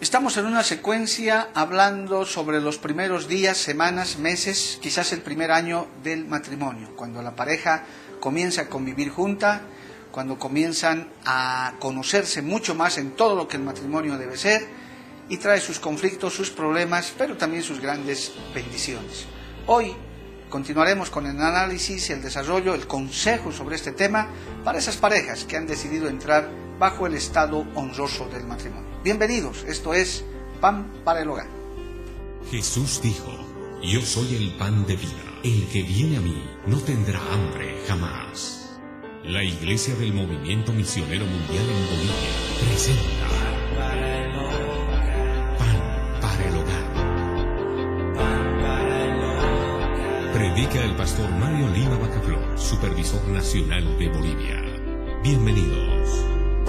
Estamos en una secuencia hablando sobre los primeros días, semanas, meses, quizás el primer año del matrimonio, cuando la pareja comienza a convivir junta, cuando comienzan a conocerse mucho más en todo lo que el matrimonio debe ser, y trae sus conflictos, sus problemas, pero también sus grandes bendiciones. Hoy continuaremos con el análisis, el desarrollo, el consejo sobre este tema para esas parejas que han decidido entrar bajo el estado honroso del matrimonio. Bienvenidos, esto es Pan para el Hogar. Jesús dijo: yo soy el pan de vida. El que viene a mí no tendrá hambre jamás. La Iglesia del Movimiento Misionero Mundial en Bolivia presenta Pan para el Hogar. Predica el pastor Mario Lima Bacaflor, supervisor nacional de Bolivia. Bienvenidos.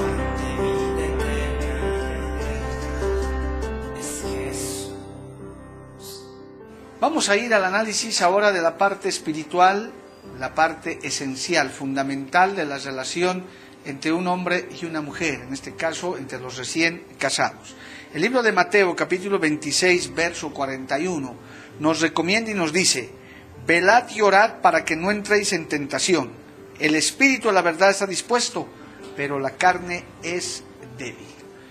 Vamos a ir al análisis ahora de la parte espiritual, la parte esencial, fundamental de la relación entre un hombre y una mujer, en este caso entre los recién casados. El libro de Mateo, capítulo 26, verso 41, nos recomienda y nos dice: velad y orad para que no entréis en tentación. El espíritu a la verdad está dispuesto, pero la carne es débil.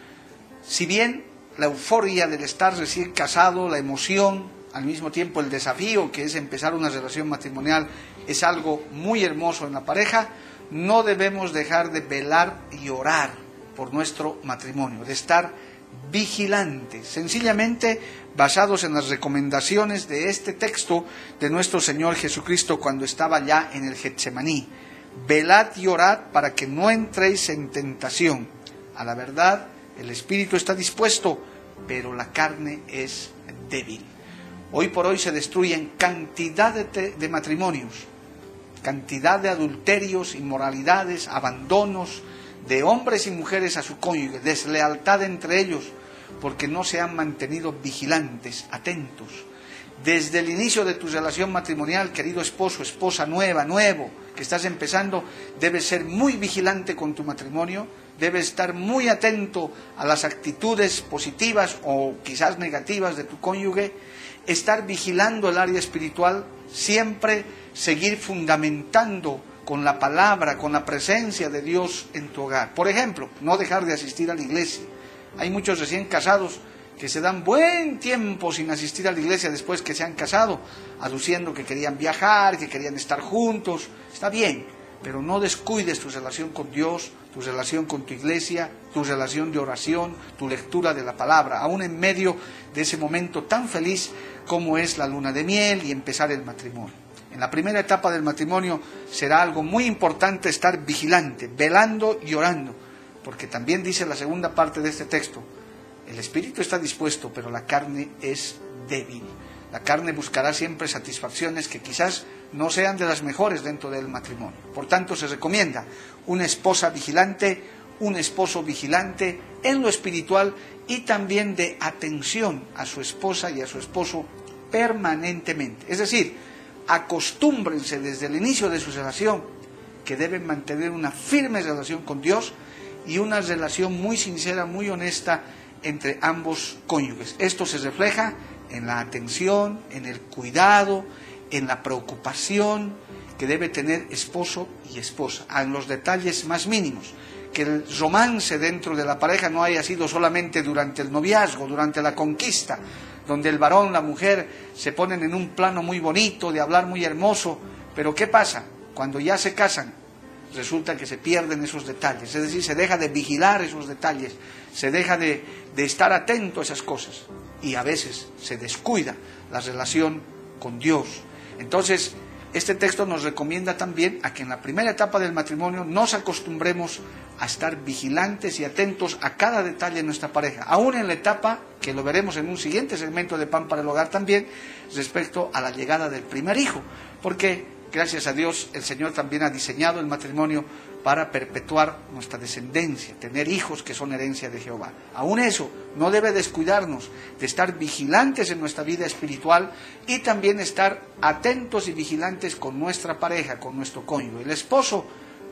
Si bien la euforia del estar recién casado, la emoción, al mismo tiempo el desafío que es empezar una relación matrimonial es algo muy hermoso en la pareja, no debemos dejar de velar y orar por nuestro matrimonio, de estar vigilantes, sencillamente basados en las recomendaciones de este texto de nuestro Señor Jesucristo cuando estaba ya en el Getsemaní. Velad y orad para que no entréis en tentación. A la verdad, el espíritu está dispuesto, pero la carne es débil. Hoy por hoy se destruyen cantidad de matrimonios, cantidad de adulterios, inmoralidades, abandonos de hombres y mujeres a su cónyuge, deslealtad entre ellos, porque no se han mantenido vigilantes, atentos. Desde el inicio de tu relación matrimonial, querido esposo, esposa nuevo, que estás empezando, debes ser muy vigilante con tu matrimonio, debes estar muy atento a las actitudes positivas o quizás negativas de tu cónyuge, estar vigilando el área espiritual, siempre seguir fundamentando con la palabra, con la presencia de Dios en tu hogar. Por ejemplo, no dejar de asistir a la iglesia. Hay muchos recién casados que se dan buen tiempo sin asistir a la iglesia después que se han casado, aduciendo que querían viajar, que querían estar juntos. Está bien, pero no descuides tu relación con Dios, tu relación con tu iglesia, tu relación de oración, tu lectura de la palabra, aún en medio de ese momento tan feliz como es la luna de miel y empezar el matrimonio. En la primera etapa del matrimonio será algo muy importante estar vigilante, velando y orando, porque también dice la segunda parte de este texto: el espíritu está dispuesto, pero la carne es débil. La carne buscará siempre satisfacciones que quizás no sean de las mejores dentro del matrimonio. Por tanto, se recomienda una esposa vigilante, un esposo vigilante en lo espiritual y también de atención a su esposa y a su esposo permanentemente. Es decir, acostúmbrense desde el inicio de su relación que deben mantener una firme relación con Dios y una relación muy sincera, muy honesta entre ambos cónyuges. Esto se refleja en la atención, en el cuidado, en la preocupación que debe tener esposo y esposa, en los detalles más mínimos. Que el romance dentro de la pareja no haya sido solamente durante el noviazgo, durante la conquista, donde el varón, la mujer se ponen en un plano muy bonito, de hablar muy hermoso, pero ¿qué pasa? Cuando ya se casan, resulta que se pierden esos detalles, es decir, se deja de vigilar esos detalles, se deja de estar atento a esas cosas y a veces se descuida la relación con Dios. Entonces, este texto nos recomienda también a que en la primera etapa del matrimonio nos acostumbremos a estar vigilantes y atentos a cada detalle de nuestra pareja, aún en la etapa, que lo veremos en un siguiente segmento de Pan para el Hogar también, respecto a la llegada del primer hijo, porque gracias a Dios el Señor también ha diseñado el matrimonio para perpetuar nuestra descendencia, tener hijos que son herencia de Jehová. Aún eso no debe descuidarnos de estar vigilantes en nuestra vida espiritual y también estar atentos y vigilantes con nuestra pareja, con nuestro cónyuge. El esposo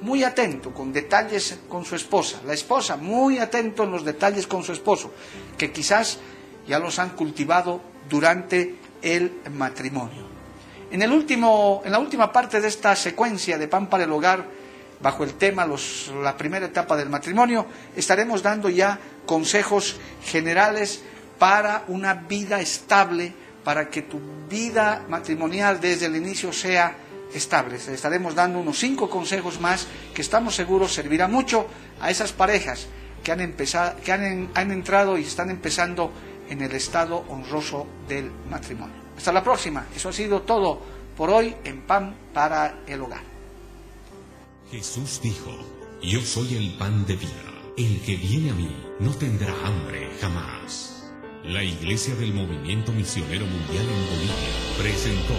muy atento, con detalles con su esposa. La esposa muy atento en los detalles con su esposo, que quizás ya los han cultivado durante el matrimonio. En la última parte de esta secuencia de Pan para el Hogar, bajo el tema la primera etapa del matrimonio, estaremos dando ya consejos generales para una vida estable, para que tu vida matrimonial desde el inicio sea estable. Estaremos dando unos 5 consejos más que estamos seguros servirá mucho a esas parejas que han entrado y están empezando en el estado honroso del matrimonio. Hasta la próxima. Eso ha sido todo por hoy en Pan para el Hogar. Jesús dijo: yo soy el pan de vida. El que viene a mí no tendrá hambre jamás. La Iglesia del Movimiento Misionero Mundial en Bolivia presentó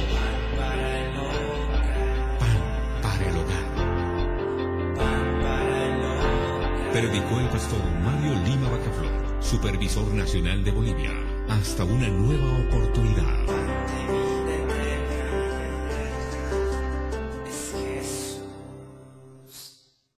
Pan para el Hogar. Predicó el pastor Mario Lima Bacaflor, supervisor nacional de Bolivia. Hasta una nueva oportunidad.